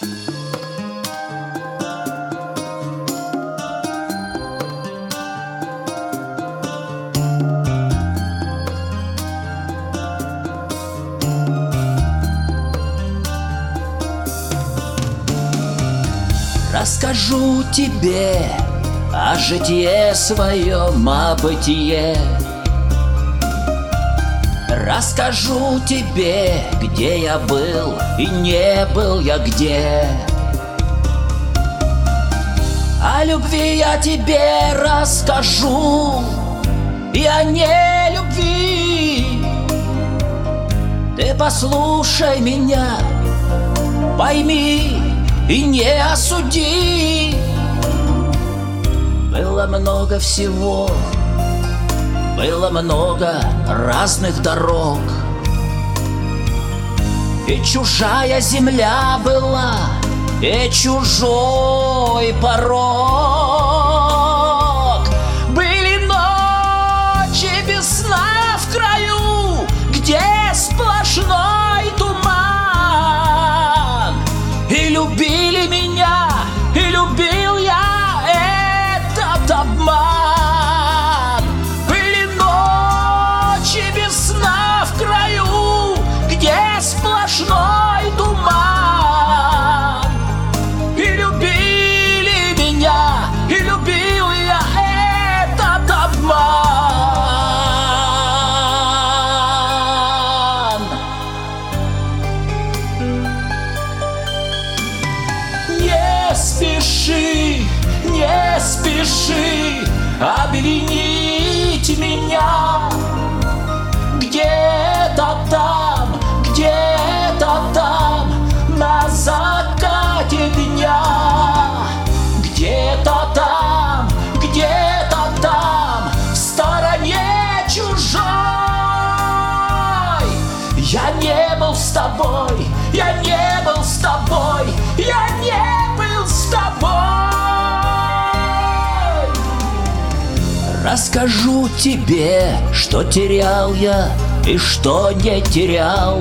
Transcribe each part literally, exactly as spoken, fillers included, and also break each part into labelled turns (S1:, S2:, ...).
S1: Расскажу тебе о житье своем, о бытие. Расскажу тебе, где я был и не был я где. О любви я тебе расскажу и о нелюбви. Ты послушай меня, пойми и не осуди. Было много всего, было много разных дорог, и чужая земля была, и чужой порог. Были ночи без сна в краю, где сплошной туман. И любили меня, и любил я этот обман. Были ночи без сна в краю, где сплошной туман. И любили меня, и любил я этот обман. Не спеши, не спеши обвинить меня. Где-то там, где-то там, на закате дня. Где-то там, где-то там, в стороне чужой. Я не был с тобой, я не был с тобой, я не был с тобой. Расскажу тебе, что терял я и что не терял.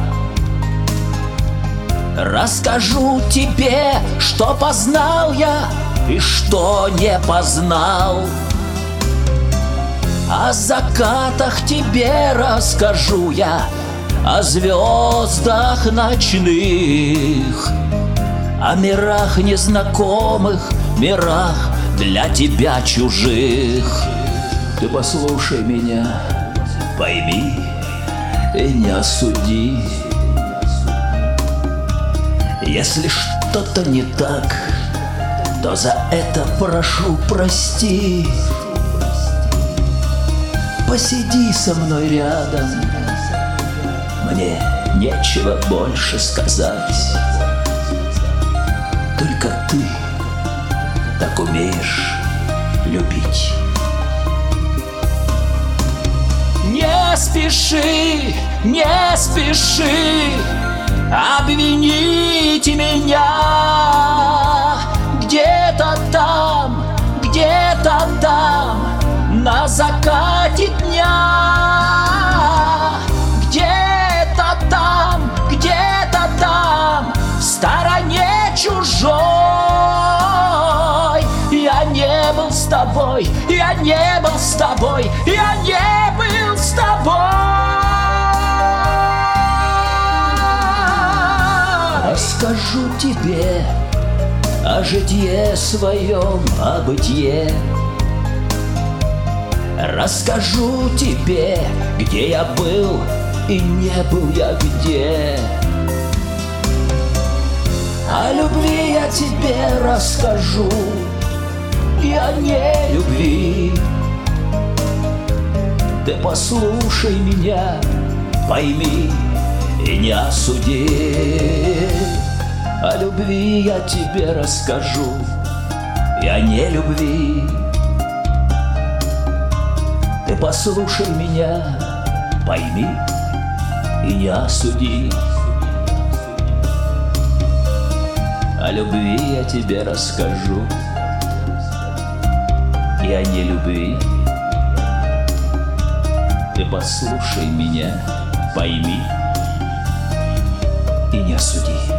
S1: Расскажу тебе, что познал я и что не познал. О закатах тебе расскажу я, о звездах ночных, о мирах незнакомых, мирах для тебя чужих. Ты послушай меня, пойми и не осуди. Если что-то не так, то за это прошу прости. Посиди со мной рядом, мне нечего больше сказать. Только ты так умеешь любить. Не спеши, не спеши обвинить меня. Где-то там, где-то там, на закате дня. Где-то там, где-то там, в стороне чужой. Я не был с тобой, я не был с тобой, я не был с тобой. Расскажу тебе о житье своем, о бытие. Расскажу тебе, где я был и не был я где. О любви я тебе расскажу и о нелюбви. Ты послушай меня, пойми и не осуди. О любви я тебе расскажу и о нелюбви. Ты послушай меня, пойми и не осуди. О любви я тебе расскажу и о нелюбви. Ты послушай меня, пойми и не осуди.